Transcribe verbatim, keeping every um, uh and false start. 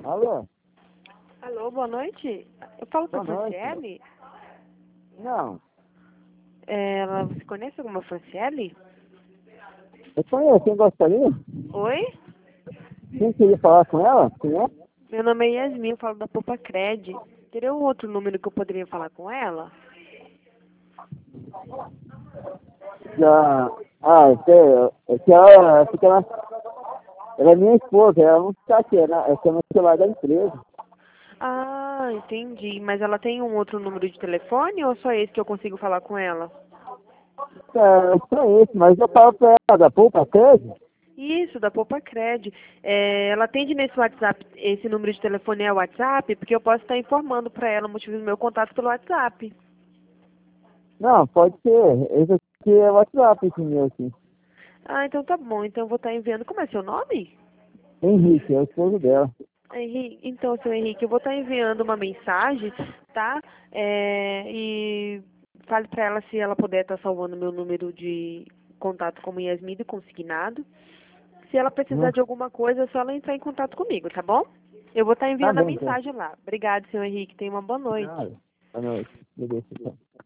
Alô? Alô, boa noite. Eu falo com a Boa noite. Franciele? Não. É, ela, você conhece alguma Franciele? Eu conheço, quem gostaria? Oi? Quem queria falar com ela? Quem é? Meu nome é Yasmin, eu falo da Poupa Cred. Teria um outro número que eu poderia falar com ela? Já... Ah, é que, é que ela, é que ela, ela é minha esposa, ela não está aqui, ela é que é no celular da empresa. Ah, entendi. Mas ela tem um outro número de telefone ou só esse que eu consigo falar com ela? É, eu conheço, mas eu falo pra ela da Poupa Cred. Isso, da Poupa Cred. É, ela atende nesse WhatsApp, esse número de telefone é o WhatsApp, porque eu posso estar informando para ela o motivo do meu contato pelo WhatsApp. Não, pode ser. Esse aqui é o WhatsApp, esse meu aqui. Ah, então tá bom. Então eu vou estar enviando. Como é seu nome? Henrique, é o esposo dela. Henrique, então, seu Henrique, eu vou estar enviando uma mensagem, tá? É, e fale para ela se ela puder estar salvando meu número de contato como Yasmin do consignado. Se ela precisar Hum? de alguma coisa, é só ela entrar em contato comigo, tá bom? Eu vou estar Tá enviando a bem, então. mensagem lá. Obrigada, seu Henrique. Tenha uma boa noite. Nada. Boa noite. Beleza, então.